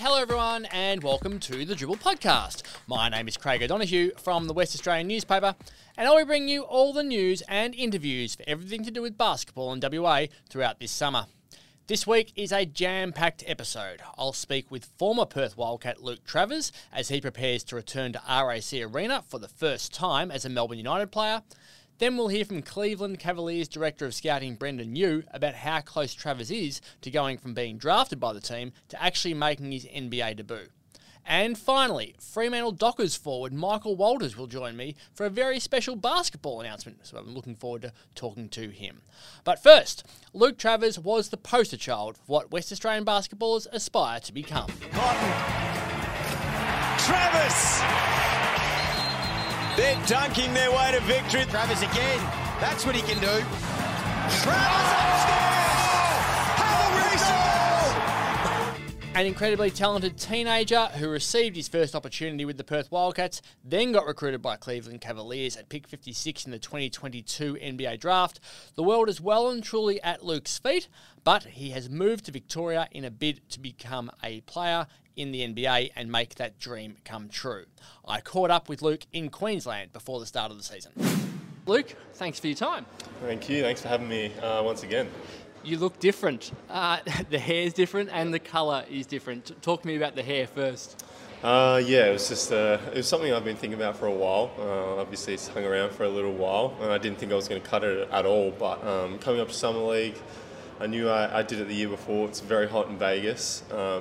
Hello everyone and welcome to the Dribble Podcast. My name is Craig O'Donoghue from the West Australian newspaper, and I will bring you all the news and interviews for everything to do with basketball in WA throughout this summer. This week is a jam-packed episode. I'll speak with former Perth Wildcat Luke Travers as he prepares to return to RAC Arena for the first time as a Melbourne United player. Then we'll hear from Cleveland Cavaliers Director of Scouting Brendan Yu about how close Travers is to going from being drafted by the team to actually making his NBA debut. And finally, Fremantle Dockers forward Michael Walters will join me for a very special basketball announcement, so I'm looking forward to talking to him. But first, Luke Travers was the poster child for what West Australian basketballers aspire to become. Cotton. Travers! They're dunking their way to victory. Travers again. That's what he can do. Travers upstairs! An incredibly talented teenager who received his first opportunity with the Perth Wildcats, then got recruited by Cleveland Cavaliers at pick 56 in the 2022 NBA draft. The world is well and truly at Luke's feet, but he has moved to Victoria in a bid to become a player in the NBA and make that dream come true. I caught up with Luke in Queensland before the start of the season. Luke, thanks for your time. Thank you. Thanks for having me once again. You look different. The hair's different and the colour is different. Talk to me about the hair first. It was just it was something I've been thinking about for a while. Obviously, it's hung around for a little while, and I didn't think I was going to cut it at all. But coming up to Summer League, I knew I did it the year before. It's very hot in Vegas,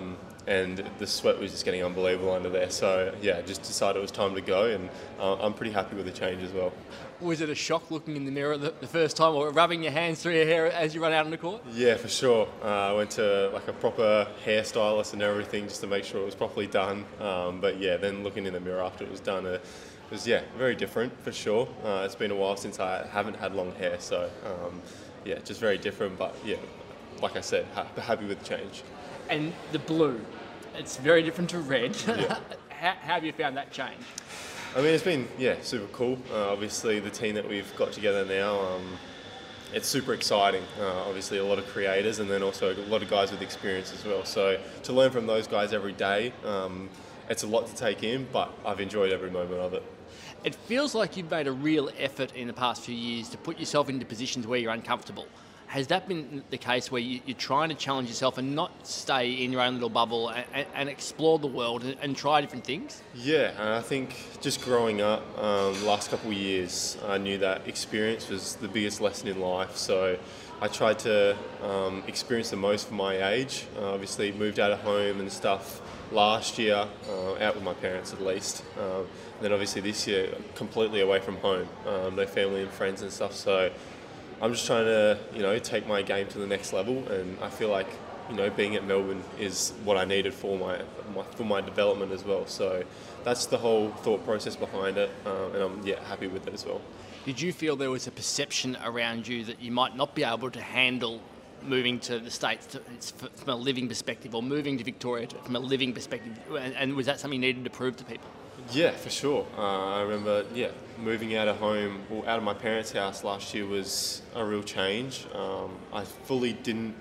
and the sweat was just getting unbelievable under there. So yeah, just decided it was time to go, and I'm pretty happy with the change as well. Was it a shock looking in the mirror the first time, or rubbing your hands through your hair as you run out on the court? Yeah, for sure. I went to like a proper hairstylist and everything just to make sure it was properly done. But yeah, then looking in the mirror after it was done, it was very different for sure. It's been a while since I haven't had long hair, so just very different. But yeah, like I said, happy with the change. And the blue, it's very different to red. Yeah. How have you found that change? I mean, it's been, super cool. Obviously, the team that we've got together now, it's super exciting. Obviously, a lot of creators and then also a lot of guys with experience as well. So to learn from those guys every day, it's a lot to take in, but I've enjoyed every moment of it. It feels like you've made a real effort in the past few years to put yourself into positions where you're uncomfortable. Has that been the case where you're trying to challenge yourself and not stay in your own little bubble and explore the world and try different things? Yeah, and I think just growing up, last couple of years, I knew that experience was the biggest lesson in life. So I tried to experience the most for my age. Obviously moved out of home and stuff last year, out with my parents at least. And then obviously this year, completely away from home, no family and friends and stuff. So I'm just trying to, take my game to the next level, and I feel like, being at Melbourne is what I needed for my development as well. So that's the whole thought process behind it, and I'm happy with it as well. Did you feel there was a perception around you that you might not be able to handle moving to the States from a living perspective, or moving to Victoria from a living perspective, and was that something you needed to prove to people? Yeah, for sure. I remember, moving out of home, out of my parents' house last year was a real change. I fully didn't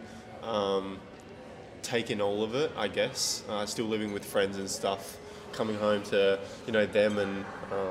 take in all of it, I guess. Still living with friends and stuff, coming home to, them, and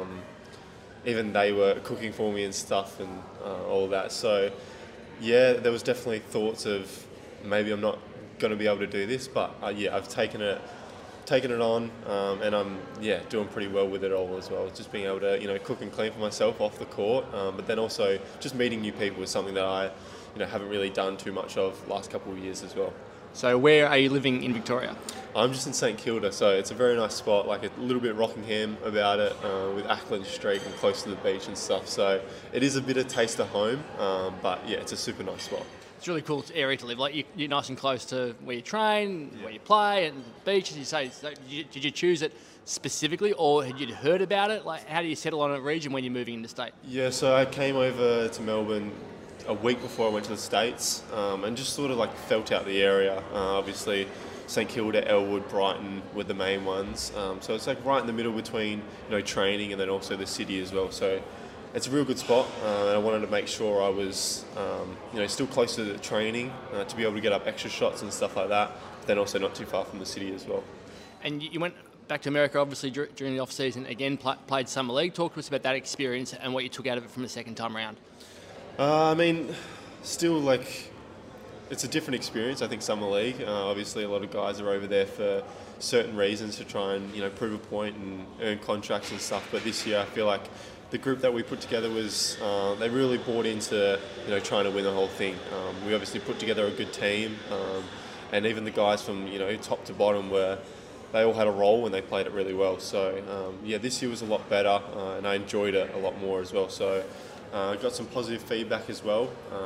even they were cooking for me and stuff and all of that. So, there was definitely thoughts of maybe I'm not going to be able to do this, but I've taken it on, and I'm doing pretty well with it all as well. Just being able to cook and clean for myself off the court, but then also just meeting new people is something that I haven't really done too much of last couple of years as well. So where are you living in Victoria? I'm just in St Kilda, so it's a very nice spot, like a little bit Rockingham about it, with Ackland Street and close to the beach and stuff. So it is a bit of taste of home, but it's a super nice spot. It's a really cool area to live. Like you're nice and close to where you train, where you play, and the beach, as you say. So did you choose it specifically, or had you heard about it? Like, how do you settle on a region when you're moving into state? Yeah, so I came over to Melbourne a week before I went to the States, and just sort of like felt out the area. Obviously, St Kilda, Elwood, Brighton were the main ones. So it's like right in the middle between training and then also the city as well. So it's a real good spot, and I wanted to make sure I was still close to the training to be able to get up extra shots and stuff like that, but then also not too far from the city as well. And you went back to America, obviously, during the off-season, again, played Summer League. Talk to us about that experience and what you took out of it from the second time around. I mean, still, like, it's a different experience, I think, Summer League. Obviously, a lot of guys are over there for certain reasons to try and, prove a point and earn contracts and stuff. But this year, I feel like the group that we put together was, they really bought into, trying to win the whole thing. We obviously put together a good team, and even the guys from, top to bottom they all had a role and they played it really well. So, this year was a lot better, and I enjoyed it a lot more as well. So, got some positive feedback as well.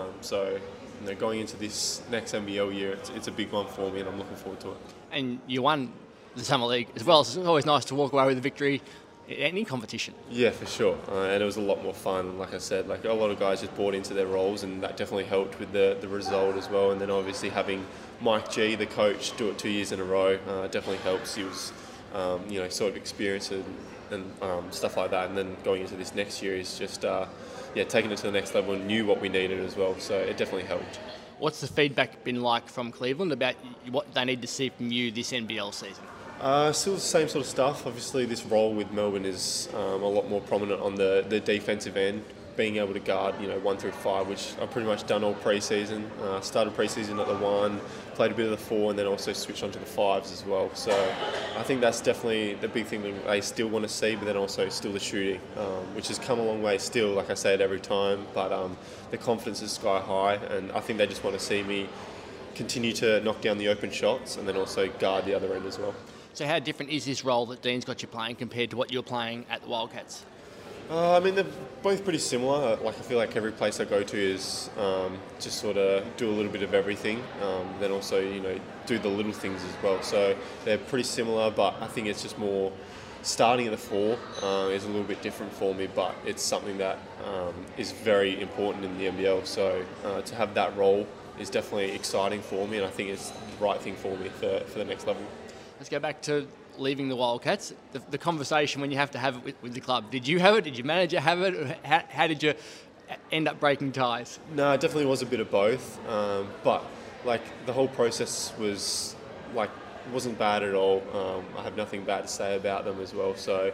Going into this next NBL year, it's a big one for me, and I'm looking forward to it. And you won the Summer League as well, so it's always nice to walk away with a victory in any competition. Yeah, for sure. And it was a lot more fun. Like I said, like a lot of guys just bought into their roles, and that definitely helped with the result as well. And then obviously having Mike G, the coach, do it 2 years in a row definitely helps. He was, sort of experienced and stuff like that. And then going into this next year is just, taking it to the next level and knew what we needed as well. So it definitely helped. What's the feedback been like from Cleveland about what they need to see from you this NBL season? Still the same sort of stuff. Obviously, this role with Melbourne is a lot more prominent on the defensive end, being able to guard 1 through 5, which I've pretty much done all pre-season. Started pre-season at the 1, played a bit of the 4, and then also switched onto the 5s as well. So I think that's definitely the big thing that they still want to see, but then also still the shooting, which has come a long way still, like I say it every time, but the confidence is sky high, and I think they just want to see me continue to knock down the open shots and then also guard the other end as well. So how different is this role that Dean's got you playing compared to what you're playing at the Wildcats? I mean, they're both pretty similar. Like I feel like every place I go to is just sort of do a little bit of everything, then also do the little things as well. So they're pretty similar, but I think it's just more starting at the 4 is a little bit different for me, but it's something that is very important in the NBL. So to have that role is definitely exciting for me, and I think it's the right thing for me for the next level. Let's go back to leaving the Wildcats. The conversation when you have to have it with the club. Did you have it? Did your manager have it? How did you end up breaking ties? No, it definitely was a bit of both. But like the whole process was wasn't bad at all. I have nothing bad to say about them as well. So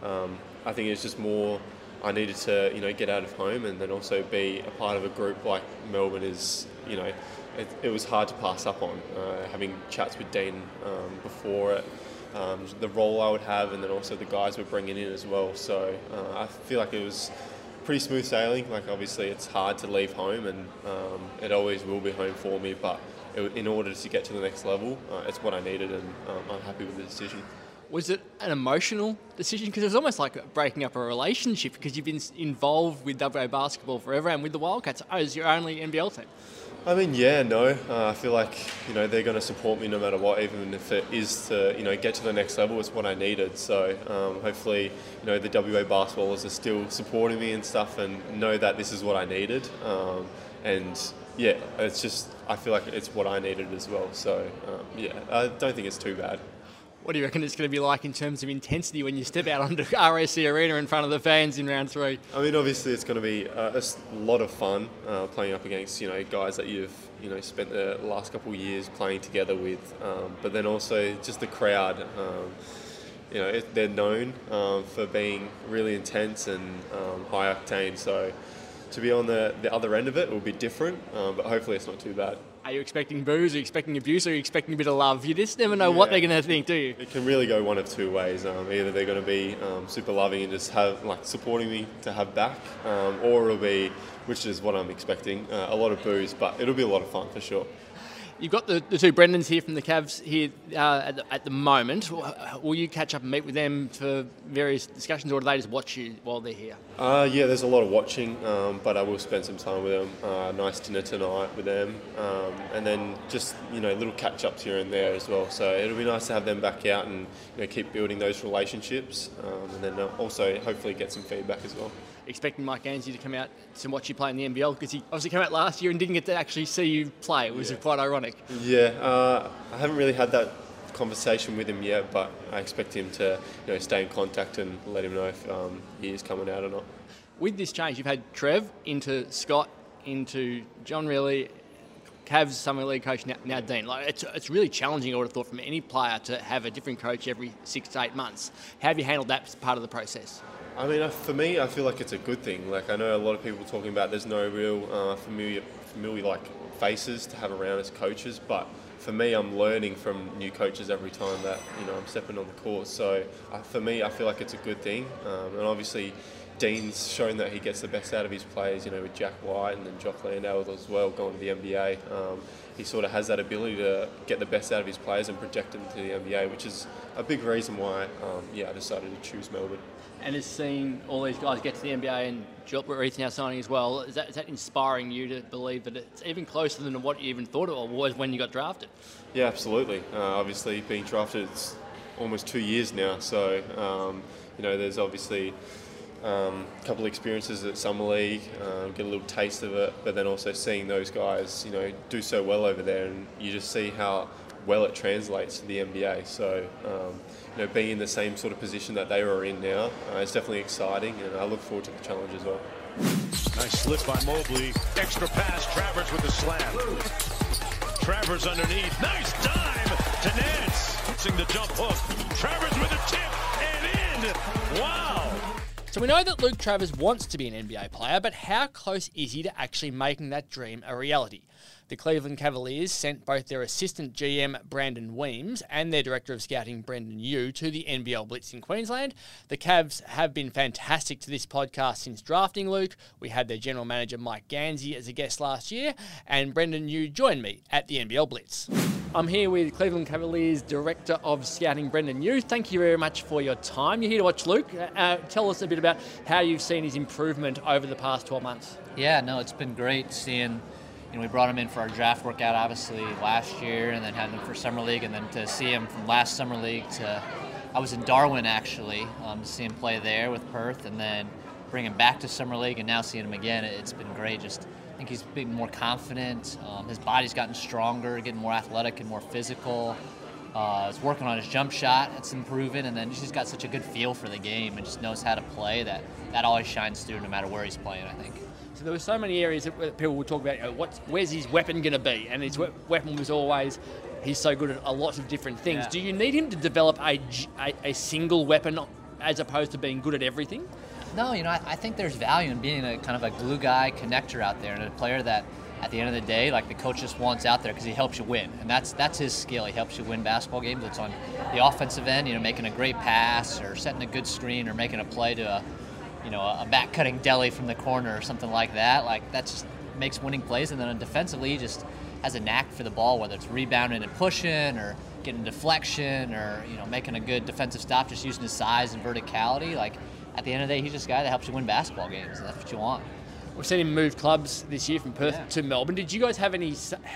I think it's just more I needed to get out of home and then also be a part of a group like Melbourne is. It was hard to pass up on, having chats with Dean before it, the role I would have, and then also the guys we're bringing in as well. So I feel like it was pretty smooth sailing. Like obviously it's hard to leave home, and it always will be home for me, but in order to get to the next level, it's what I needed, and I'm happy with the decision. Was it an emotional decision? Because it was almost like breaking up a relationship because you've been involved with WA basketball forever and with the Wildcats as your only NBL team. I mean, yeah, no. I feel like, they're going to support me no matter what, even if it is to, get to the next level. It's what I needed. So hopefully, the WA basketballers are still supporting me and stuff and know that this is what I needed. It's just, I feel like it's what I needed as well. So, I don't think it's too bad. What do you reckon it's going to be like in terms of intensity when you step out onto RSC Arena in front of the fans in round 3? I mean, obviously it's going to be a lot of fun playing up against guys that you've spent the last couple of years playing together with, but then also just the crowd. They're known for being really intense and high octane. So to be on the other end of it will be different, but hopefully it's not too bad. Are you expecting boos? Are you expecting abuse? Or are you expecting a bit of love? You just never know what they're going to think, do you? It can really go one of two ways. Either they're going to be super loving and just have supporting me to have back, or it'll be, which is what I'm expecting, a lot of boos. But it'll be a lot of fun for sure. You've got the two Brendans here from the Cavs here at the moment. Will you catch up and meet with them for various discussions, or do they just watch you while they're here? There's a lot of watching, but I will spend some time with them. Nice dinner tonight with them, and then just little catch-ups here and there as well. So it'll be nice to have them back out and keep building those relationships, and then also hopefully get some feedback as well. Expecting Mike Ainslie to come out to watch you play in the NBL, because he obviously came out last year and didn't get to actually see you play. It was quite ironic. Yeah, I haven't really had that conversation with him yet, but I expect him to stay in contact and let him know if he is coming out or not. With this change, you've had Trev into Scott, into John Riley, Cavs Summer League coach now Dean. Like it's really challenging, I would have thought, from any player to have a different coach every 6 to 8 months. How have you handled that part of the process? I mean, for me, I feel like it's a good thing. Like, I know a lot of people talking about there's no real familiar like faces to have around as coaches, but for me, I'm learning from new coaches every time that I'm stepping on the court. So for me, I feel like it's a good thing, and obviously Dean's shown that he gets the best out of his players, with Jack White and then Jock Landale as well going to the NBA. He sort of has that ability to get the best out of his players and project them to the NBA, which is a big reason why I decided to choose Melbourne. And has seen all these guys get to the NBA and Gilbert now signing as well. Is that inspiring you to believe that it's even closer than what you even thought it was when you got drafted? Yeah, absolutely. Obviously, being drafted, it's almost 2 years now. So, there's obviously a couple of experiences at Summer League, get a little taste of it, but then also seeing those guys, do so well over there, and you just see how well it translates to the NBA. So, being in the same sort of position that they were in now, it's definitely exciting, and I look forward to the challenge as well. Nice slip by Mobley. Extra pass, Travers with the slam. Travers underneath. Nice dive to Nance. Fixing the jump hook. Travers with a tip and in. Wow. So we know that Luke Travers wants to be an NBA player, but how close is he to actually making that dream a reality? The Cleveland Cavaliers sent both their assistant GM, Brandon Weems, and their director of scouting, Brendan Yu, to the NBL Blitz in Queensland. The Cavs have been fantastic to this podcast since drafting Luke. We had their general manager, Mike Gansey, as a guest last year, and Brendan Yu joined me at the NBL Blitz. I'm here with Cleveland Cavaliers Director of Scouting, Brendan Yu. Thank you very much for your time. You're here to watch Luke. Tell us a bit about how you've seen his improvement over the past 12 months. Yeah, no, it's been great seeing. We brought him in for our draft workout, obviously, last year, and then had him for Summer League, and then to see him from last Summer League to, I was in Darwin, actually, to see him play there with Perth, and then bring him back to Summer League, and now seeing him again, it's been great. I think he's been more confident. His body's gotten stronger, getting more athletic and more physical. He's working on his jump shot. It's improving, and then he's got such a good feel for the game and just knows how to play that always shines through no matter where he's playing, I think. So there were so many areas that people would talk about, where's his weapon going to be? And his weapon was always, he's so good at a lot of different things. Yeah. Do you need him to develop a single weapon as opposed to being good at everything? No, I think there's value in being a kind of a glue guy connector out there, and a player that at the end of the day, like, the coach just wants out there because he helps you win. And that's his skill. He helps you win basketball games. It's on the offensive end, making a great pass or setting a good screen or making a play to a back-cutting deli from the corner or something like that. Like, that just makes winning plays. And then defensively, he just has a knack for the ball, whether it's rebounding and pushing or getting deflection or, making a good defensive stop, just using his size and verticality. Like, at the end of the day, he's just a guy that helps you win basketball games, and that's what you want. We've seen him move clubs this year from Perth to Melbourne. Did you guys have any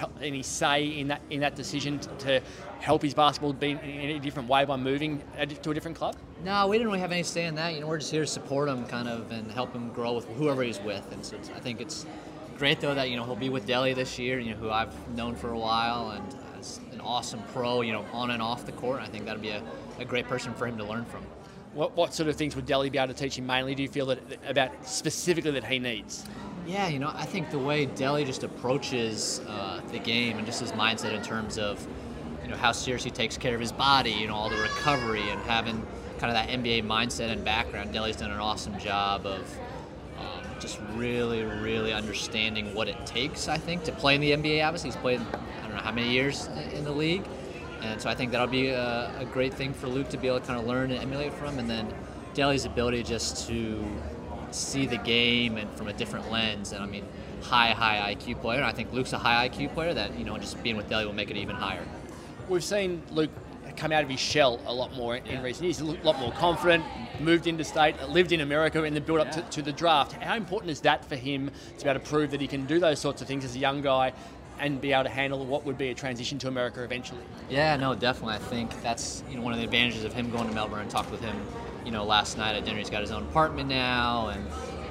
say in that decision to help his basketball be in a different way by moving to a different club? No, we didn't really have any say in that. We're just here to support him kind of and help him grow with whoever he's with. And so I think it's great, though, that he'll be with Delhi this year, who I've known for a while and is an awesome pro, on and off the court. I think that'll be a great person for him to learn from. What sort of things would Delhi be able to teach him mainly, do you feel, about specifically that he needs? Yeah, I think the way Delhi just approaches the game and just his mindset in terms of, how serious he takes care of his body, all the recovery and having kind of that NBA mindset and background. Delhi's done an awesome job of just really, really understanding what it takes, I think, to play in the NBA. Obviously, he's played, I don't know how many years in the league. And so I think that'll be a great thing for Luke to be able to kind of learn and emulate from. And then Delhi's ability just to see the game and from a different lens. And I mean, high IQ player. And I think Luke's a high IQ player that, just being with Delhi will make it even higher. We've seen Luke come out of his shell a lot more in recent years. He's a lot more confident, moved interstate, lived in America in the build-up to the draft. How important is that for him to be able to prove that he can do those sorts of things as a young guy and be able to handle what would be a transition to America eventually? Yeah, no, definitely. I think that's one of the advantages of him going to Melbourne. And talked with him, last night at dinner. He's got his own apartment now, and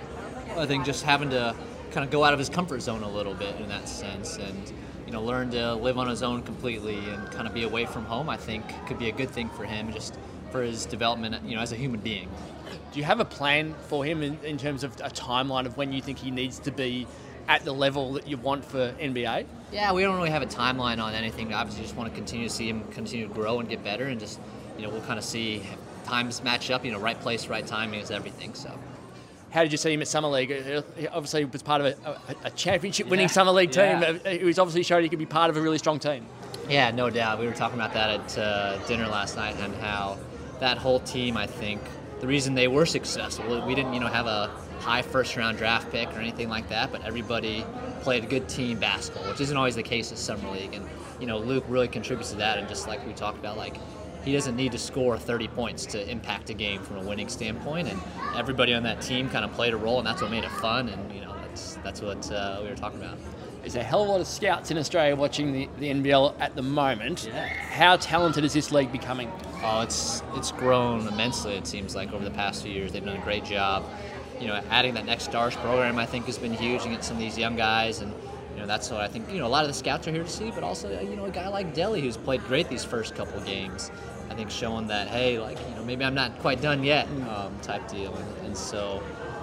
I think just having to kind of go out of his comfort zone a little bit in that sense, and learn to live on his own completely and kind of be away from home, I think could be a good thing for him, just for his development, as a human being. Do you have a plan for him in terms of a timeline of when you think he needs to be at the level that you want for NBA? Yeah, we don't really have a timeline on anything. Obviously, just want to continue to see him continue to grow and get better, and just, we'll kind of see times match up. Right place, right timing is everything. So. How did you see him at Summer League? He obviously was part of a championship-winning Summer League team. He was obviously showed he could be part of a really strong team. Yeah, no doubt. We were talking about that at dinner last night, and how that whole team, I think, the reason they were successful, we didn't, have a high first-round draft pick or anything like that, but everybody played good team basketball, which isn't always the case at Summer League. And, Luke really contributes to that, and just like we talked about, he doesn't need to score 30 points to impact a game from a winning standpoint, and everybody on that team kind of played a role, and that's what made it fun, and that's what we were talking about. There's a hell of a lot of scouts in Australia watching the NBL at the moment. Yeah. How talented is this league becoming? Oh, it's grown immensely, it seems like, over the past few years. They've done a great job. Adding that Next Stars program, I think, has been huge, and get some of these young guys, and that's what I think, a lot of the scouts are here to see, but also, a guy like Delly, who's played great these first couple games, I think showing that, hey, maybe I'm not quite done yet, type deal. And so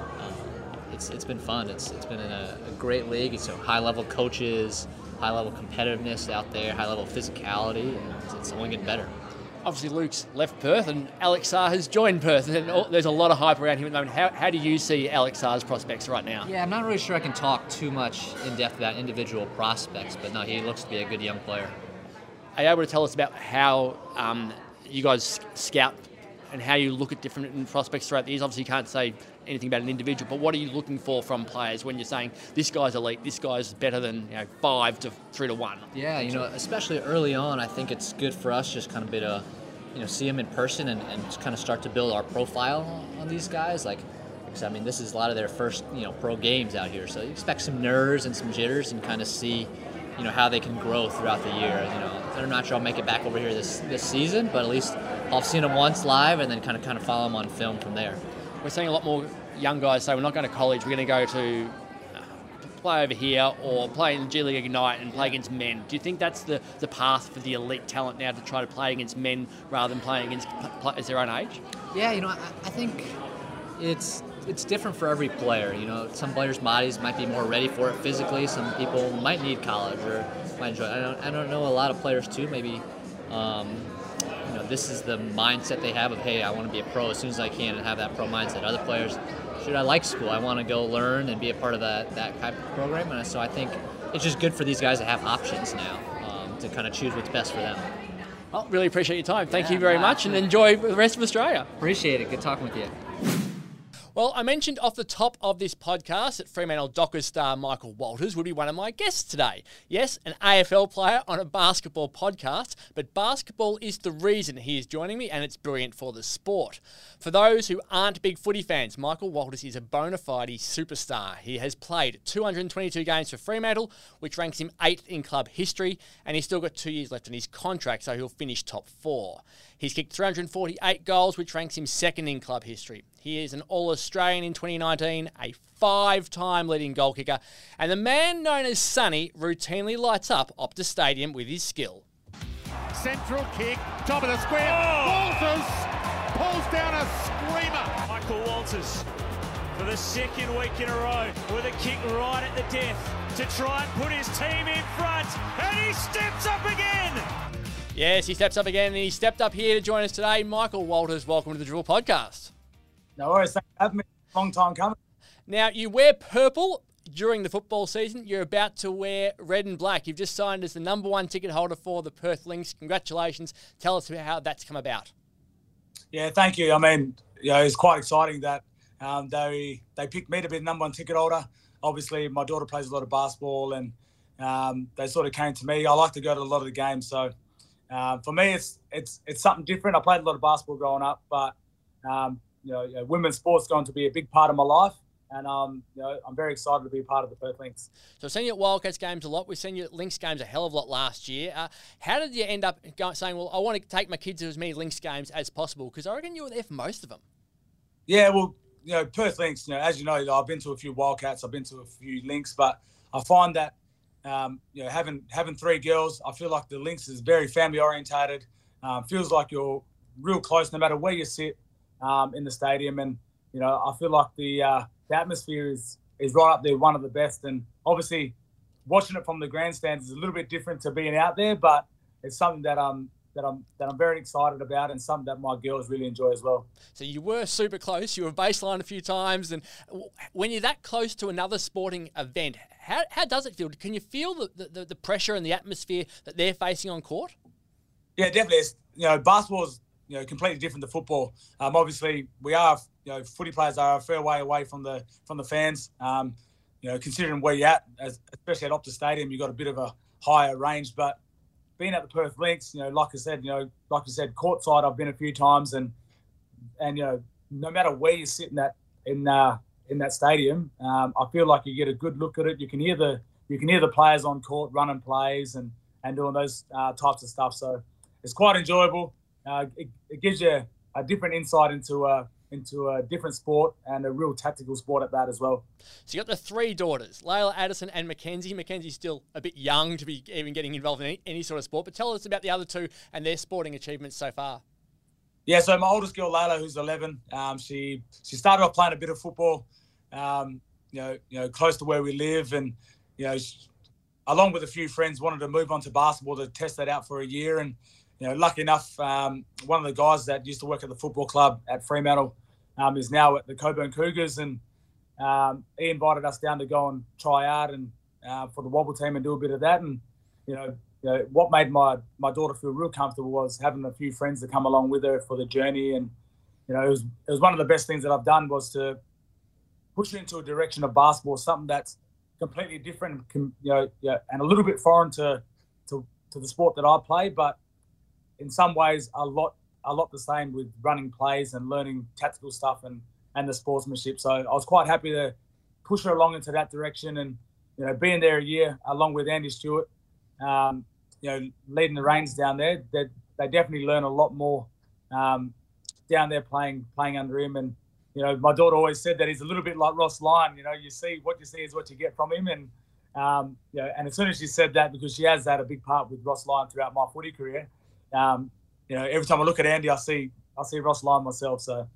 it's been fun. It's been a great league. It's high-level coaches, high-level competitiveness out there, high-level physicality, and it's only getting better. Obviously, Luke's left Perth, and Alex Sarr has joined Perth, and there's a lot of hype around him at the moment. How do you see Alex Sarr's prospects right now? Yeah, I'm not really sure I can talk too much in depth about individual prospects, but no, he looks to be a good young player. Are you able to tell us about how you guys scout and how you look at different prospects throughout the years? Obviously, you can't say anything about an individual, but what are you looking for from players when you're saying this guy's elite, this guy's better than 5 to 3 to 1? Yeah, especially early on, I think it's good for us just kind of to see them in person and kind of start to build our profile on these guys. Because this is a lot of their first pro games out here, so you expect some nerves and some jitters, and kind of see how they can grow throughout the year. I'm not sure I'll make it back over here this season, but at least I've seen them once live, and then kind of follow them on film from there. We're seeing a lot more young guys say we're not going to college, we're going to go to play over here or play in G League Ignite and play against men. Do you think that's the path for the elite talent now, to try to play against men rather than playing against players their own age? Yeah, I think it's different for every player. Some players' bodies might be more ready for it physically. Some people might need college or might enjoy it. I don't know a lot of players too. Maybe this is the mindset they have of, hey, I want to be a pro as soon as I can and have that pro mindset. Other players, I like school. I want to go learn and be a part of that type of program. And so I think it's just good for these guys to have options now, to kind of choose what's best for them. Well, really appreciate your time. Thank you very much, and enjoy the rest of Australia. Appreciate it. Good talking with you. Well, I mentioned off the top of this podcast that Fremantle Dockers star Michael Walters would be one of my guests today. Yes, an AFL player on a basketball podcast, but basketball is the reason he is joining me, and it's brilliant for the sport. For those who aren't big footy fans, Michael Walters is a bona fide superstar. He has played 222 games for Fremantle, which ranks him 8th in club history, and he's still got 2 years left on his contract, so he'll finish top 4. He's kicked 348 goals, which ranks him 2nd in club history. He is an All-Australian in 2019, a 5-time leading goal kicker, and the man known as Sonny routinely lights up Optus Stadium with his skill. Central kick, top of the square. Walters pulls down a screamer. Michael Walters for the 2nd week in a row with a kick right at the death to try and put his team in front, and he steps up again. Yes, he steps up again, and he stepped up here to join us today. Michael Walters, welcome to the Dribble Podcast. No worries, thanks for having me. Long time coming. Now, you wear purple during the football season. You're about to wear red and black. You've just signed as the #1 ticket holder for the Perth Lynx. Congratulations. Tell us how that's come about. Yeah, thank you. It's quite exciting that they picked me to be the #1 ticket holder. Obviously, my daughter plays a lot of basketball, and they sort of came to me. I like to go to a lot of the games, so for me, it's something different. I played a lot of basketball growing up, but women's sports going to be a big part of my life, and I'm very excited to be a part of the Perth Lynx. So I've seen you at Wildcats games a lot. We've seen you at Lynx games a hell of a lot last year. How did you end up saying, well, I want to take my kids to as many Lynx games as possible? Because I reckon you were there for most of them. Yeah, well, Perth Lynx, as you know, I've been to a few Wildcats, I've been to a few Lynx, but I find that having 3 girls, I feel like the Lynx is very family orientated. Feels like you're real close no matter where you sit in the stadium, and I feel like the atmosphere is is right up there, one of the best. And obviously, watching it from the grandstands is a little bit different to being out there, but it's something that I'm very excited about, and something that my girls really enjoy as well. So you were super close. You were baseline a few times, and when you're that close to another sporting event, how does it feel? Can you feel the pressure and the atmosphere that they're facing on court? Yeah, definitely. Basketball is completely different to football. Obviously, we are footy players are a fair way away from the fans. Considering where you're at, especially at Optus Stadium, you've got a bit of a higher range, but being at the Perth Lynx, like you said, courtside, I've been a few times, and no matter where you sit in that stadium, I feel like you get a good look at it. You can hear the players on court running plays and doing those types of stuff. So it's quite enjoyable. It gives you a different insight into a different sport, and a real tactical sport at that as well. So you got the three daughters, Layla, Addison and Mackenzie. Mackenzie's still a bit young to be even getting involved in any sort of sport, but tell us about the other two and their sporting achievements so far. Yeah, so my oldest girl, Layla, who's 11, she started off playing a bit of football, close to where we live, and along with a few friends, wanted to move on to basketball to test that out for a year. And lucky enough, one of the guys that used to work at the football club at Fremantle is now at the Coburn Cougars, and he invited us down to go and try out and for the Wobble team and do a bit of that. And what made my daughter feel real comfortable was having a few friends to come along with her for the journey. And it was one of the best things that I've done, was to push her into a direction of basketball, something that's completely different, and a little bit foreign to the sport that I play, but in some ways a lot the same, with running plays and learning tactical stuff and the sportsmanship. So I was quite happy to push her along into that direction, and being there a year along with Andy Stewart, leading the reins down there, they definitely learn a lot more down there playing under him. And my daughter always said that he's a little bit like Ross Lyon. You see what you see is what you get from him. And and as soon as she said that, because she has had a big part with Ross Lyon throughout my footy career, every time I look at Andy, I see Ross Lyon myself. So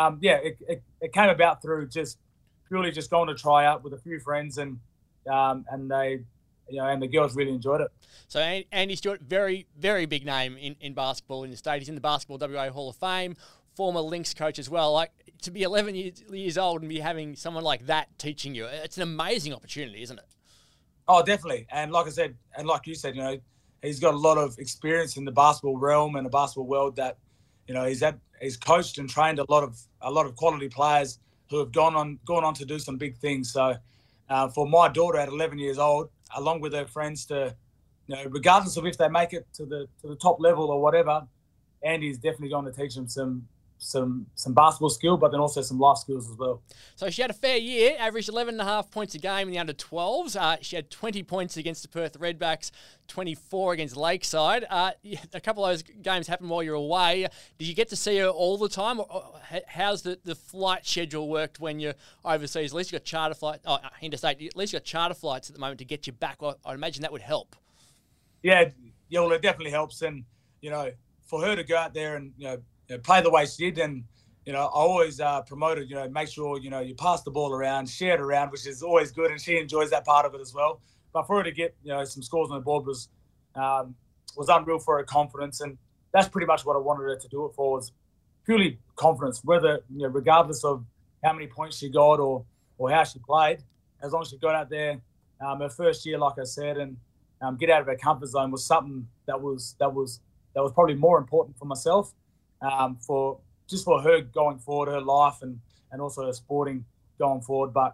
it came about through purely going to try out with a few friends, and they and the girls really enjoyed it. So Andy Stewart, very, very big name in basketball in the state. He's in the Basketball WA Hall of Fame, former Lynx coach as well. Like, to be 11 years old and be having someone like that teaching you, it's an amazing opportunity, isn't it? Oh, definitely. And like I said, and like you said, he's got a lot of experience in the basketball realm and the basketball world, that he's coached and trained a lot of quality players who have gone on to do some big things. So for my daughter at 11 years old, along with her friends, to regardless of if they make it to the top level or whatever, Andy's definitely going to teach them some basketball skill, but then also some life skills as well. So she had a fair year, averaged 11.5 points a game in the under-12s. She had 20 points against the Perth Redbacks, 24 against Lakeside. A couple of those games happened while you were away. Did you get to see her all the time? Or how's the flight schedule worked when you're overseas? At least you got charter flights, interstate. At least you got charter flights at the moment to get you back. I'd imagine that would help. Yeah, well, it definitely helps. And, for her to go out there and, play the way she did, and I always promoted, make sure you pass the ball around, share it around, which is always good, and she enjoys that part of it as well. But for her to get some scores on the board was unreal for her confidence, and that's pretty much what I wanted her to do it for, was purely confidence. Whether regardless of how many points she got or how she played, as long as she got out there, her first year, like I said, and get out of her comfort zone was something that was probably more important for myself. For her going forward, her life and also her sporting going forward. But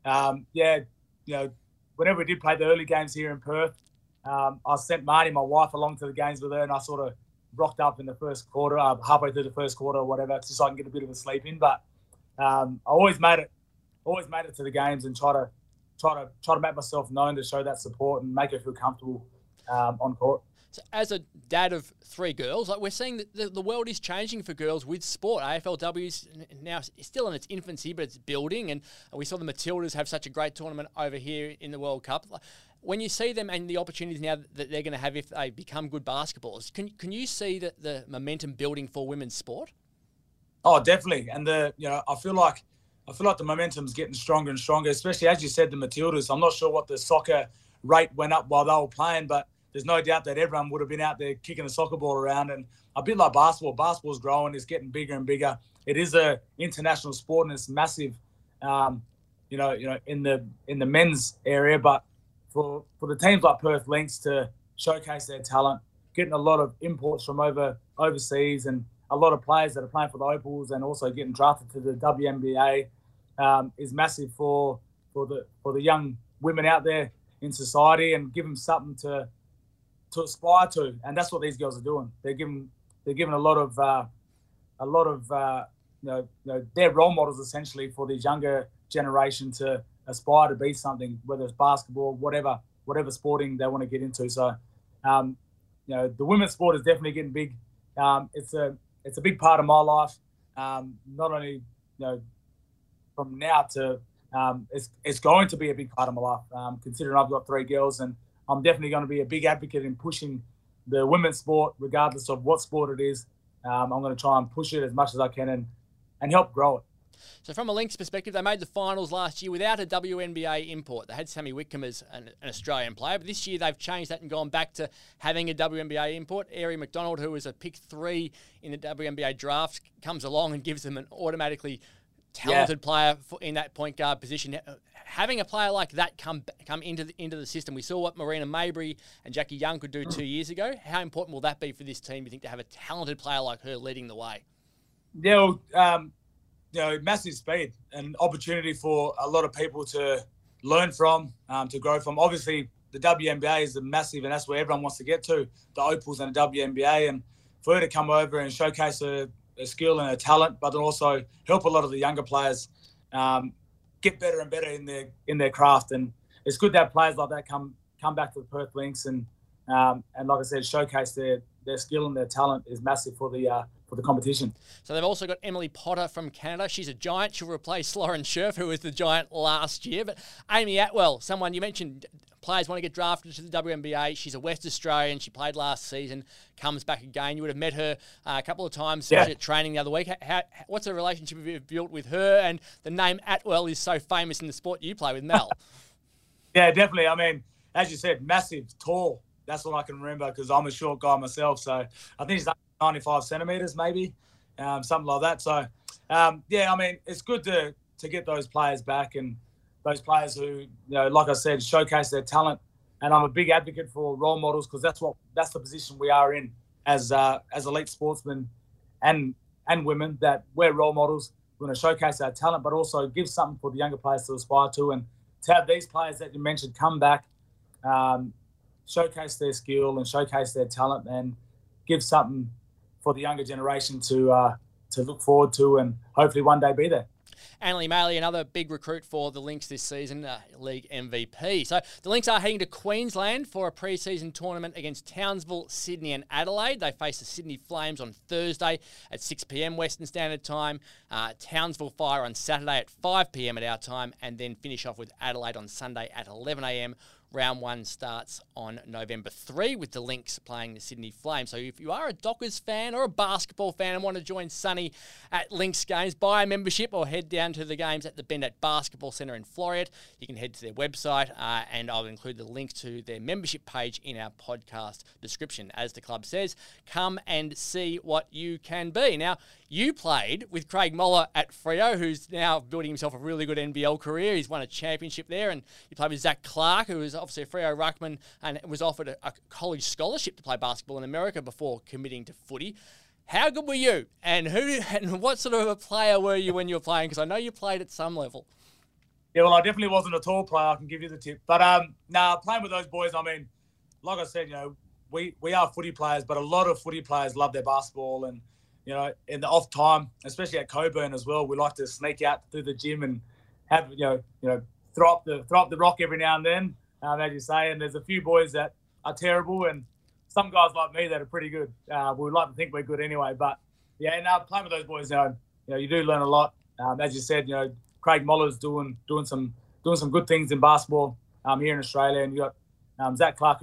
whenever we did play the early games here in Perth, I sent Marnie, my wife, along to the games with her, and I sort of rocked up in the first quarter, halfway through the first quarter or whatever, just so I can get a bit of a sleep in. But I always made it to the games and try to make myself known to show that support and make her feel comfortable on court. So as a dad of three girls, we're seeing that the world is changing for girls with sport. AFLW is now still in its infancy, but it's building. And we saw the Matildas have such a great tournament over here in the World Cup. When you see them and the opportunities now that they're going to have if they become good basketballers, can you see the momentum building for women's sport? Oh, definitely. And I feel like I feel like the momentum's getting stronger and stronger, especially, as you said, the Matildas. I'm not sure what the soccer rate went up while they were playing, but there's no doubt that everyone would have been out there kicking the soccer ball around. And a bit like basketball, basketball's growing, it's getting bigger and bigger. It is a international sport and it's massive, in the men's area. But for the teams like Perth Lynx to showcase their talent, getting a lot of imports from overseas and a lot of players that are playing for the Opals and also getting drafted to the WNBA is massive for the young women out there in society, and give them something to aspire to. And that's what these girls are doing. They're giving a lot of they're role models essentially for this younger generation to aspire to be something, whether it's basketball, whatever sporting they want to get into. So, the women's sport is definitely getting big. It's a big part of my life. Not only from now to it's going to be a big part of my life. Considering I've got 3 girls, and I'm definitely going to be a big advocate in pushing the women's sport, regardless of what sport it is. I'm going to try and push it as much as I can and help grow it. So from a Lynx perspective, they made the finals last year without a WNBA import. They had Sammy Whitcomb as an Australian player, but this year they've changed that and gone back to having a WNBA import. Aari McDonald, who was a pick 3 in the WNBA draft, comes along and gives them an automatically talented player in that point guard position. Having a player like that come into the system, we saw what Marina Mabrey and Jackie Young could do 2 years ago. How important will that be for this team, you think, to have a talented player like her leading the way? Yeah, massive speed and opportunity for a lot of people to learn from, to grow from. Obviously, the WNBA is massive, and that's where everyone wants to get to, the Opals and the WNBA. And for her to come over and showcase her skill and her talent, but then also help a lot of the younger players get better and better in their craft. And it's good to have players like that come back to the Perth Lynx and like I said, showcase their skill and their talent is massive for the competition. So they've also got Emily Potter from Canada. She's a giant. She'll replace Lauren Scherf, who was the giant last year. But Amy Atwell, someone you mentioned, players want to get drafted to the WNBA. She's a West Australian. She played last season, comes back again. You would have met her a couple of times at training the other week. What's the relationship you've built with her? And the name Atwell is so famous in the sport you play with, Mel. Yeah, definitely. I mean, as you said, massive, tall. That's what I can remember because I'm a short guy myself. So I think he's 95 centimetres maybe, something like that. So, I mean, it's good to get those players back and those players who, like I said, showcase their talent. And I'm a big advocate for role models because that's the position we are in as elite sportsmen and women, that we're role models. We're going to showcase our talent, but also give something for the younger players to aspire to. And to have these players that you mentioned come back, showcase their skill and showcase their talent and give something for the younger generation to look forward to and hopefully one day be there. Anneli Maley, another big recruit for the Lynx this season, league MVP. So the Lynx are heading to Queensland for a pre-season tournament against Townsville, Sydney and Adelaide. They face the Sydney Flames on Thursday at 6 p.m. Western Standard Time. Townsville Fire on Saturday at 5 p.m. at our time, and then finish off with Adelaide on Sunday at 11 a.m. Round 1 starts on November 3 with the Lynx playing the Sydney Flames. So if you are a Dockers fan or a basketball fan and want to join Sonny at Lynx games, buy a membership or head down to the games at the Bendat Basketball Centre in Floreat. You can head to their website and I'll include the link to their membership page in our podcast description. As the club says, come and see what you can be. Now, you played with Craig Moller at Freo, who's now building himself a really good NBL career. He's won a championship there, and you played with Zach Clark, who was obviously a Freo ruckman and was offered a college scholarship to play basketball in America before committing to footy. How good were you? And what sort of a player were you when you were playing? Because I know you played at some level. Yeah, well, I definitely wasn't a tall player. I can give you the tip. But playing with those boys, I mean, like I said, we are footy players, but a lot of footy players love their basketball. And, in the off time, especially at Coburn as well, we like to sneak out through the gym and have, throw up the rock every now and then, as you say. And there's a few boys that are terrible and some guys like me that are pretty good. We would like to think we're good anyway. But, playing with those boys, you do learn a lot. As you said, Craig Moller's doing some good things in basketball here in Australia. And you got Zach Clark,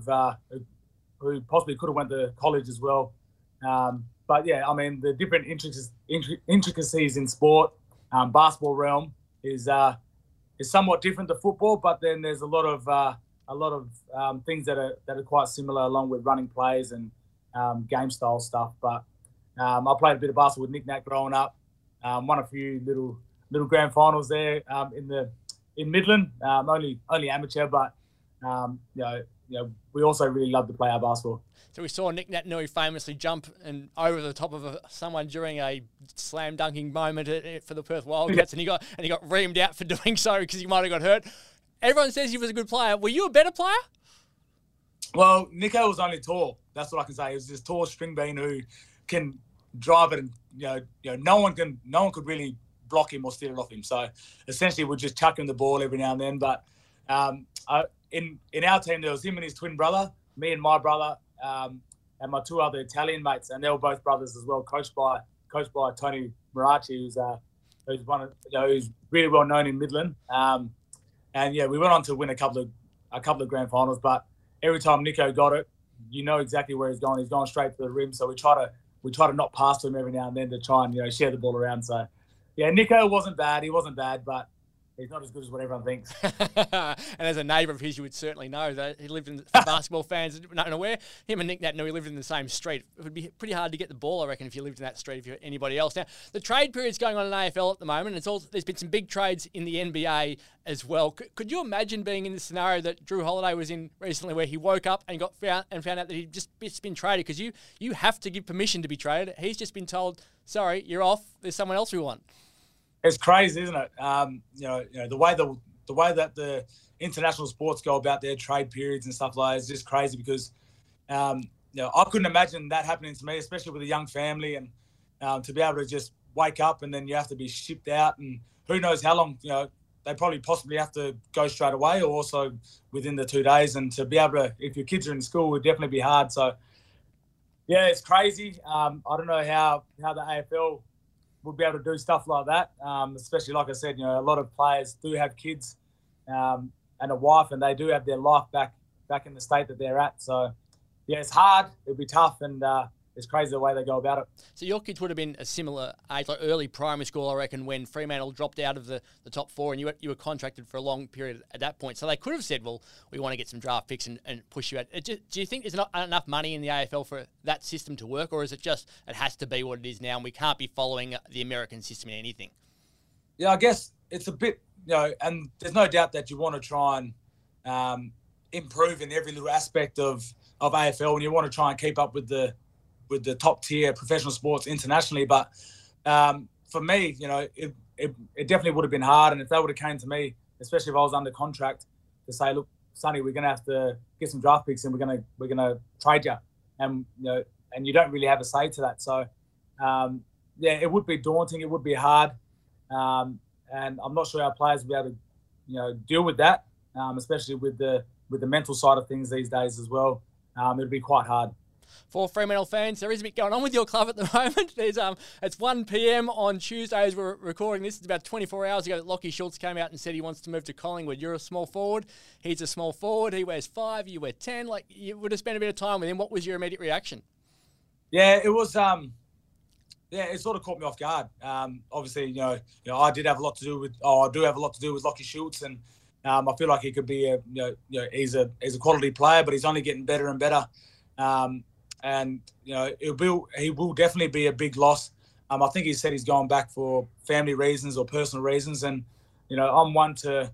who possibly could have went to college as well. But, I mean, the different intricacies in sport, basketball realm is somewhat different to football, but then there's a lot of things that are quite similar, along with running plays and game style stuff. But I played a bit of basketball with Nick Nat growing up. Won a few little grand finals there in Midland. Only amateur, but we also really love to play our basketball. So we saw Nick Naitanui famously jump over the top of someone during a slam dunking moment for the Perth Wildcats, and he got reamed out for doing so because he might have got hurt. Everyone says he was a good player. Were you a better player? Well, Nico was only tall. That's what I can say. He was this tall string bean who can drive it, and no one could really block him or steal it off him. So essentially, we'd just chuck him the ball every now and then. But in our team, there was him and his twin brother, me and my brother, and my two other Italian mates, and they were both brothers as well, coached by Tony Marachi, who's really well known in Midland. And we went on to win a couple of grand finals. But every time Nico got it, you know exactly where he's going. He's going straight to the rim. So we try to not pass to him every now and then to try and share the ball around. So Nico wasn't bad. He wasn't bad, but he's not as good as what everyone thinks. And as a neighbour of his, you would certainly know that he lived in, for basketball fans not aware, him and Nick Naitanui lived in the same street. It would be pretty hard to get the ball, I reckon, if you lived in that street, if you're anybody else. Now, the trade period's going on in AFL at the moment. There's been some big trades in the NBA as well. Could you imagine being in the scenario that Drew Holiday was in recently, where he woke up and found out that he'd just been traded? Because you have to give permission to be traded. He's just been told, sorry, you're off. There's someone else we want. It's crazy, isn't it? The way that the international sports go about their trade periods and stuff like that is just crazy, because I couldn't imagine that happening to me, especially with a young family, and to be able to just wake up and then you have to be shipped out, and who knows how long. They probably possibly have to go straight away, or also within the 2 days. And to be able to, if your kids are in school, it would definitely be hard. So yeah, it's crazy. I don't know how the AFL would be able to do stuff like that, especially, like I said, a lot of players do have kids and a wife, and they do have their life back in the state that they're at. So, yeah, it's hard. It'll be tough, and it's crazy the way they go about it. So your kids would have been a similar age, like early primary school, I reckon, when Fremantle dropped out of the top four, and you were contracted for a long period at that point. So they could have said, well, we want to get some draft picks and push you out. Do you think there's not enough money in the AFL for that system to work, or is it just it has to be what it is now, and we can't be following the American system in anything? Yeah, I guess it's a bit, and there's no doubt that you want to try and improve in every little aspect of AFL, and you want to try and keep up with the top tier professional sports internationally. But for me, it definitely would have been hard. And if they would have came to me, especially if I was under contract, to say, look, Sonny, we're going to have to get some draft picks and we're going to trade you, and and you don't really have a say to that. So it would be daunting. It would be hard, and I'm not sure our players will be able to deal with that, especially with the mental side of things these days as well. It'd be quite hard. For Fremantle fans, there is a bit going on with your club at the moment. It's 1 p.m. on Tuesday as we're recording this. It's about 24 hours ago that Lachie Schultz came out and said he wants to move to Collingwood. You're a small forward. He's a small forward. He wears 5. You wear 10. Like, you would have spent a bit of time with him. What was your immediate reaction? Yeah, it was. It sort of caught me off guard. Obviously, I did have a lot to do with. I do have a lot to do with Lachie Schultz, and I feel like he could be he's a quality player, but he's only getting better and better. And he will definitely be a big loss. I think he said he's going back for family reasons or personal reasons, and I'm one to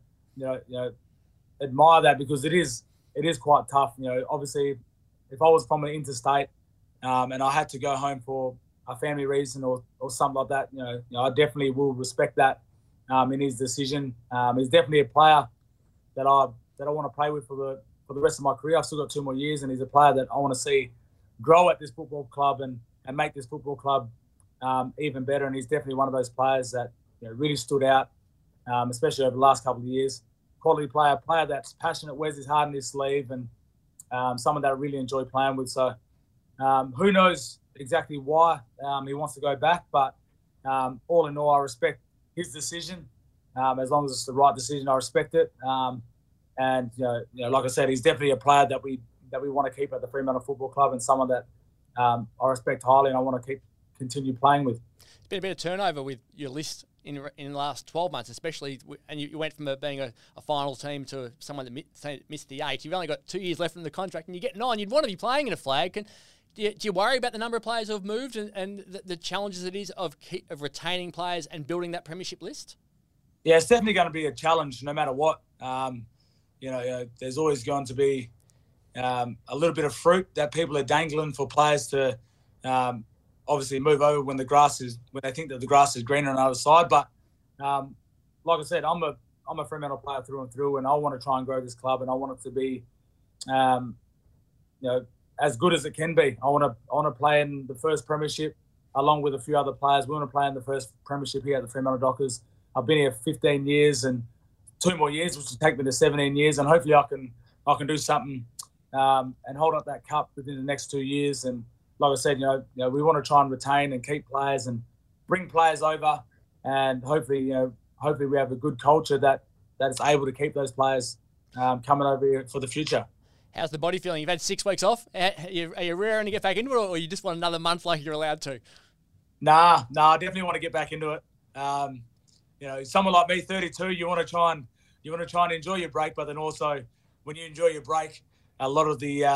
admire that, because it is quite tough. Obviously, if I was from an interstate and I had to go home for a family reason or something like that, I definitely will respect that in his decision. He's definitely a player that I want to play with for the rest of my career. I've still got 2 more years, and he's a player that I want to see grow at this football club and make this football club even better. And he's definitely one of those players that really stood out, especially over the last couple of years. Quality player that's passionate, wears his heart in his sleeve, and someone that I really enjoy playing with. So who knows exactly why he wants to go back, but all in all, I respect his decision. As long as it's the right decision, I respect it. And like I said, he's definitely a player that we want to keep at the Fremantle Football Club, and someone that I respect highly and I want to continue playing with. There's been a bit of turnover with your list in the last 12 months, especially, and you went from being a final team to someone that missed the 8. You've only got 2 years left in the contract, and you're getting on. You'd want to be playing in a flag. Do you worry about the number of players who have moved and the challenges it is of retaining players and building that premiership list? Yeah, it's definitely going to be a challenge no matter what. There's always going to be a little bit of fruit that people are dangling for players to obviously move over when they think that the grass is greener on the other side. But like I said, I'm a Fremantle player through and through, and I want to try and grow this club, and I want it to be, as good as it can be. I want to play in the first premiership along with a few other players. We want to play in the first premiership here at the Fremantle Dockers. I've been here 15 years and 2 more years, which will take me to 17 years, and hopefully I can do something and hold up that cup within the next 2 years. And like I said, we want to try and retain and keep players and bring players over, and hopefully we have a good culture that is able to keep those players coming over here for the future. How's the body feeling? You've had 6 weeks off. Are you raring to get back into it, or you just want another month like you're allowed to? Nah, I definitely want to get back into it. Someone like me, 32, you want to try and enjoy your break, but then also when you enjoy your break, a lot of the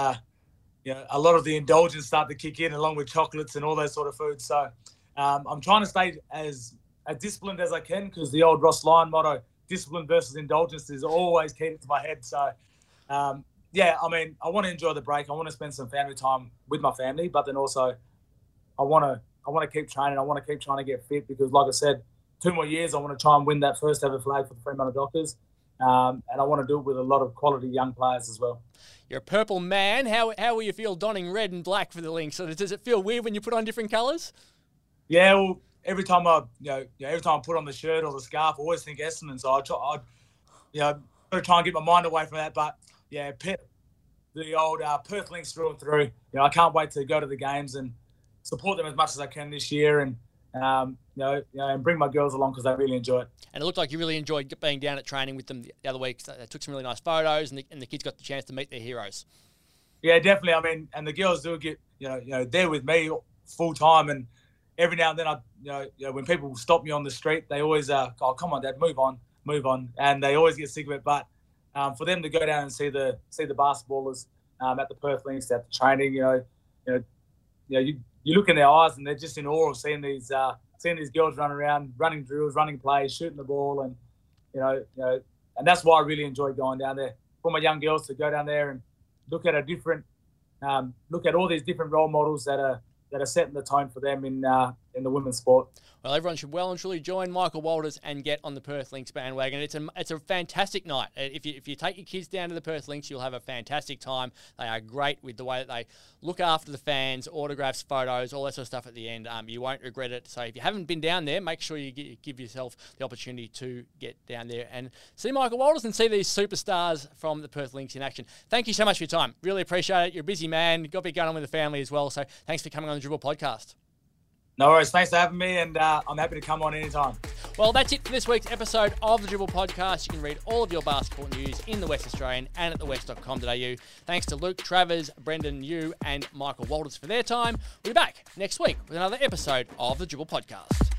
indulgence start to kick in, along with chocolates and all those sort of foods. So I'm trying to stay as disciplined as I can, because the old Ross Lyon motto, discipline versus indulgence, is always key to my head. So I want to enjoy the break. I want to spend some family time with my family, but then also I want to keep training. I want to keep trying to get fit, because like I said, 2 more years, I want to try and win that first ever flag for the Fremantle Dockers. And I want to do it with a lot of quality young players as well. You're a purple man. How will you feel donning red and black for the Lynx? So does it feel weird when you put on different colours? Yeah, well, every time I put on the shirt or the scarf, I always think Essendon. So I try and get my mind away from that. But yeah, the old Perth Lynx through and through. I can't wait to go to the games and support them as much as I can this year, and and bring my girls along, because they really enjoy it. And it looked like you really enjoyed being down at training with them the other week. So they took some really nice photos, and the kids got the chance to meet their heroes. Yeah, definitely. I mean, and the girls do get, they're with me full time, and every now and then when people stop me on the street, they always oh, come on, Dad, move on, and they always get sick of it. But for them to go down and see the basketballers at the Perth Lynx, at the training, you look in their eyes and they're just in awe of seeing these girls run around, running drills, running plays, shooting the ball, and and that's why I really enjoy going down there. For my young girls to go down there and look at all these different role models that are setting the tone for them in the women's sport. Well, everyone should well and truly join Michael Walters and get on the Perth Lynx bandwagon. It's a fantastic night. If you take your kids down to the Perth Lynx, you'll have a fantastic time. They are great with the way that they look after the fans, autographs, photos, all that sort of stuff at the end. You won't regret it. So if you haven't been down there, make sure you give yourself the opportunity to get down there and see Michael Walters and see these superstars from the Perth Lynx in action. Thank you so much for your time. Really appreciate it. You're a busy man. You've got to be going on with the family as well. So thanks for coming on the Dribble Podcast. No worries. Thanks for having me, and I'm happy to come on anytime. Well, that's it for this week's episode of the Dribble Podcast. You can read all of your basketball news in the West Australian and at thewest.com.au. Thanks to Luke, Travers, Brendan, you, and Michael Walters for their time. We'll be back next week with another episode of the Dribble Podcast.